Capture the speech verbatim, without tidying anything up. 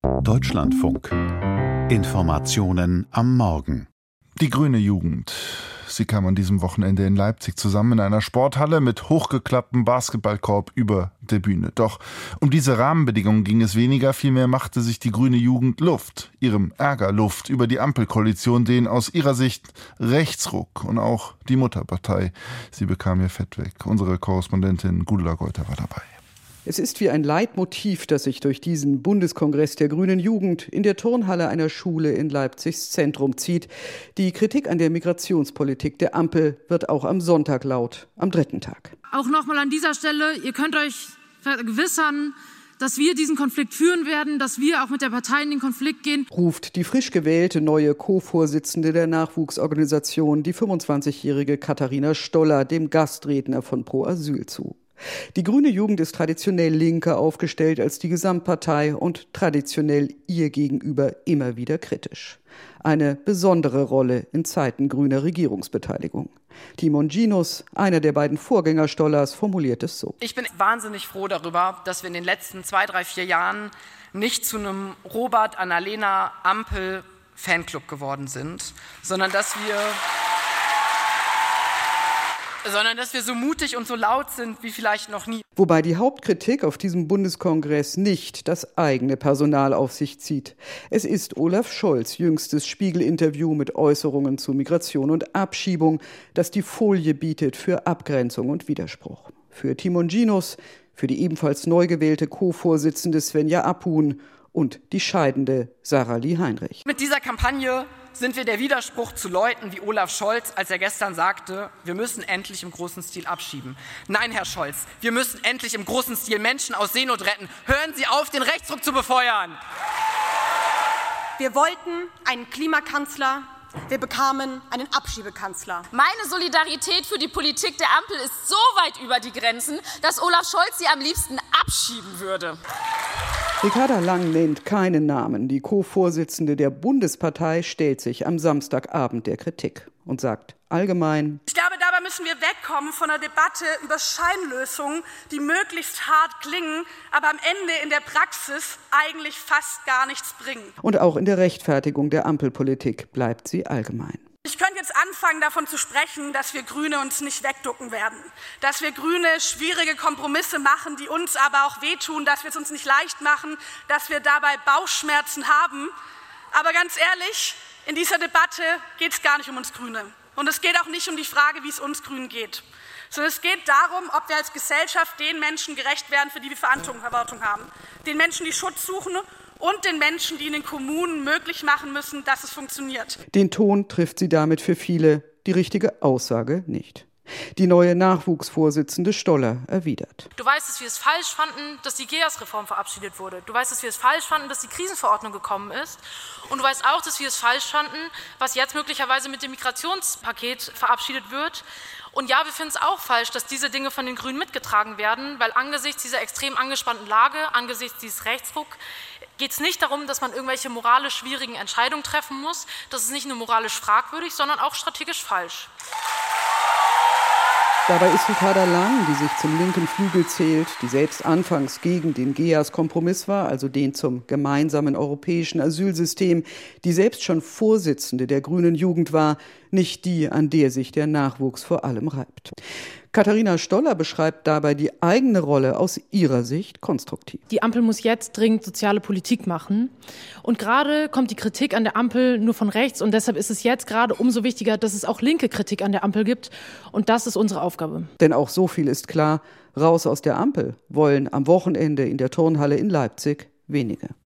Deutschlandfunk. Informationen am Morgen. Die grüne Jugend. Sie kam an diesem Wochenende in Leipzig zusammen in einer Sporthalle mit hochgeklapptem Basketballkorb über der Bühne. Doch um diese Rahmenbedingungen ging es weniger, vielmehr machte sich die grüne Jugend Luft, ihrem Ärger Luft über die Ampelkoalition, den aus ihrer Sicht Rechtsruck und auch die Mutterpartei. Sie bekam ihr Fett weg. Unsere Korrespondentin Gudula Geuter war dabei. Es ist wie ein Leitmotiv, das sich durch diesen Bundeskongress der grünen Jugend in der Turnhalle einer Schule in Leipzigs Zentrum zieht. Die Kritik an der Migrationspolitik der Ampel wird auch am Sonntag laut, am dritten Tag. Auch nochmal an dieser Stelle, ihr könnt euch vergewissern, dass wir diesen Konflikt führen werden, dass wir auch mit der Partei in den Konflikt gehen, ruft die frisch gewählte neue Co-Vorsitzende der Nachwuchsorganisation, die fünfundzwanzigjährige Katharina Stoller, dem Gastredner von Pro Asyl zu. Die grüne Jugend ist traditionell linker aufgestellt als die Gesamtpartei und traditionell ihr gegenüber immer wieder kritisch. Eine besondere Rolle in Zeiten grüner Regierungsbeteiligung. Timon Ginus, einer der beiden Vorgänger Stollers, formuliert es so. Ich bin wahnsinnig froh darüber, dass wir in den letzten zwei, drei, vier Jahren nicht zu einem Robert, Annalena, Ampel Fanclub geworden sind, sondern dass wir... sondern dass wir so mutig und so laut sind wie vielleicht noch nie. Wobei die Hauptkritik auf diesem Bundeskongress nicht das eigene Personal auf sich zieht. Es ist Olaf Scholz' jüngstes Spiegel-Interview mit Äußerungen zu Migration und Abschiebung, das die Folie bietet für Abgrenzung und Widerspruch. Für Timon Ginus, für die ebenfalls neu gewählte Co-Vorsitzende Svenja Apun und die scheidende Sarah-Lie Heinrich. Mit dieser Kampagne sind wir der Widerspruch zu Leuten wie Olaf Scholz, als er gestern sagte, wir müssen endlich im großen Stil abschieben. Nein, Herr Scholz, wir müssen endlich im großen Stil Menschen aus Seenot retten. Hören Sie auf, den Rechtsruck zu befeuern. Wir wollten einen Klimakanzler, wir bekamen einen Abschiebekanzler. Meine Solidarität für die Politik der Ampel ist so weit über die Grenzen, dass Olaf Scholz sie am liebsten abschieben würde. Ricarda Lang nennt keinen Namen. Die Co-Vorsitzende der Bundespartei stellt sich am Samstagabend der Kritik und sagt allgemein: Ich glaube, dabei müssen wir wegkommen von einer Debatte über Scheinlösungen, die möglichst hart klingen, aber am Ende in der Praxis eigentlich fast gar nichts bringen. Und auch in der Rechtfertigung der Ampelpolitik bleibt sie allgemein. Ich könnte jetzt anfangen, davon zu sprechen, dass wir Grüne uns nicht wegducken werden. Dass wir Grüne schwierige Kompromisse machen, die uns aber auch wehtun, dass wir es uns nicht leicht machen, dass wir dabei Bauchschmerzen haben. Aber ganz ehrlich, in dieser Debatte geht es gar nicht um uns Grüne. Und es geht auch nicht um die Frage, wie es uns Grünen geht. Sondern es geht darum, ob wir als Gesellschaft den Menschen gerecht werden, für die wir Verantwortung haben. Den Menschen, die Schutz suchen, und den Menschen, die in den Kommunen möglich machen müssen, dass es funktioniert. Den Ton trifft sie damit für viele, die richtige Aussage nicht. Die neue Nachwuchsvorsitzende Stoller erwidert. Du weißt, dass wir es falsch fanden, dass die G E A S-Reform verabschiedet wurde. Du weißt, dass wir es falsch fanden, dass die Krisenverordnung gekommen ist. Und du weißt auch, dass wir es falsch fanden, was jetzt möglicherweise mit dem Migrationspaket verabschiedet wird. Und ja, wir finden es auch falsch, dass diese Dinge von den Grünen mitgetragen werden, weil angesichts dieser extrem angespannten Lage, angesichts dieses Rechtsruck, geht es nicht darum, dass man irgendwelche moralisch schwierigen Entscheidungen treffen muss. Das ist nicht nur moralisch fragwürdig, sondern auch strategisch falsch. Dabei ist Ricarda Lang, die sich zum linken Flügel zählt, die selbst anfangs gegen den G E A S-Kompromiss war, also den zum gemeinsamen europäischen Asylsystem, die selbst schon Vorsitzende der grünen Jugend war, nicht die, an der sich der Nachwuchs vor allem reibt. Katharina Stoller beschreibt dabei die eigene Rolle aus ihrer Sicht konstruktiv. Die Ampel muss jetzt dringend soziale Politik machen. Und gerade kommt die Kritik an der Ampel nur von rechts. Und deshalb ist es jetzt gerade umso wichtiger, dass es auch linke Kritik an der Ampel gibt. Und das ist unsere Aufgabe. Denn auch so viel ist klar, raus aus der Ampel wollen am Wochenende in der Turnhalle in Leipzig wenige.